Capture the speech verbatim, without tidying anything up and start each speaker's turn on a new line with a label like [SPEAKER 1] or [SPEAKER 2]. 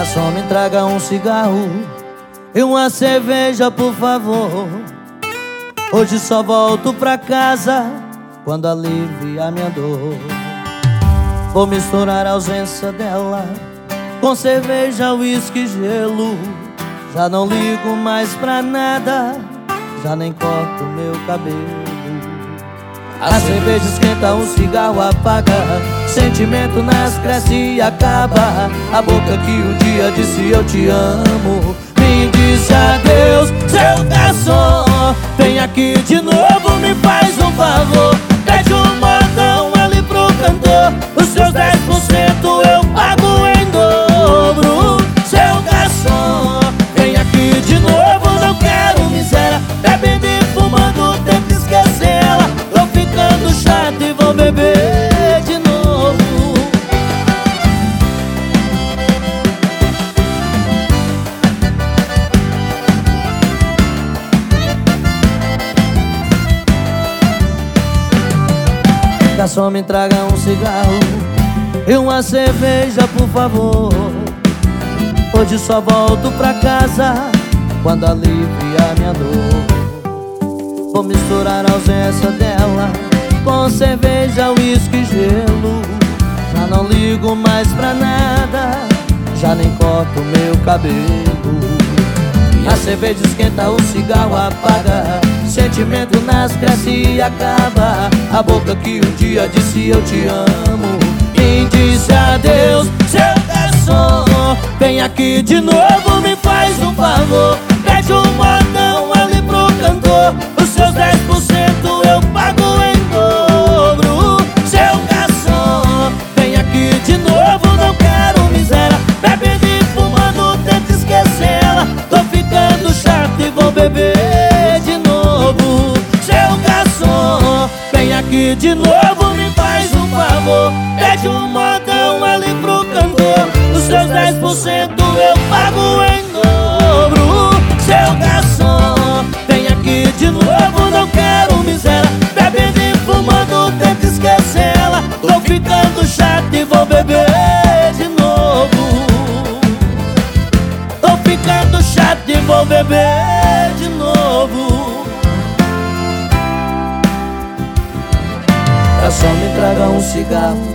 [SPEAKER 1] Garçom, me traga um cigarro e uma cerveja, por favor. Hoje só volto pra casa quando aliviar minha dor. Vou misturar a ausência dela com cerveja, uísque e gelo. Já não ligo mais pra nada, já nem corto meu cabelo. A cerveja esquenta, um cigarro apaga, sentimento nasce, cresce e acaba. A boca que um dia disse eu te amo me disse adeus. Seu garçom, vem aqui de novo, me faz um favor. Pede um modão ali pro cantor, os seus dez por cento eu pago em dobro. Seu garçom, vem aqui de novo, não quero miséria. Bebendo e fumando, tento esquecer ela. Tô ficando chato e vou beber de novo. Garçom, me traga um cigarro e uma cerveja, por favor. Hoje só volto pra casa quando aliviar minha dor. Vou misturar a ausência dela com cerveja, uísque e gelo. Já não ligo mais pra nada, já nem corto meu cabelo. A cerveja esquenta, o cigarro apaga, sentimento nasce, cresce e acaba. A boca que um dia disse eu te amo me disse adeus. Seu garçom, vem aqui de novo, me faz um favor. Pede um modão ali pro cantor, os seus dez por cento eu pago em dobro. Seu garçom, vem aqui de novo, não quero miséria. Bebendo e fumando, tento esquecer ela. Tô ficando chato e vou beber de novo. Seu garçom, vem aqui de novo, me faz um favor. Pede um modão ali pro cantor, os seus dez por cento eu pago em dobro. Seu garçom, vem aqui de novo, não quero miséria. Bebendo e fumando, tento esquecer ela. Tô ficando chato e vou beber de novo. Tô ficando chato e vou beber de novo. Garçom, me traga um cigarro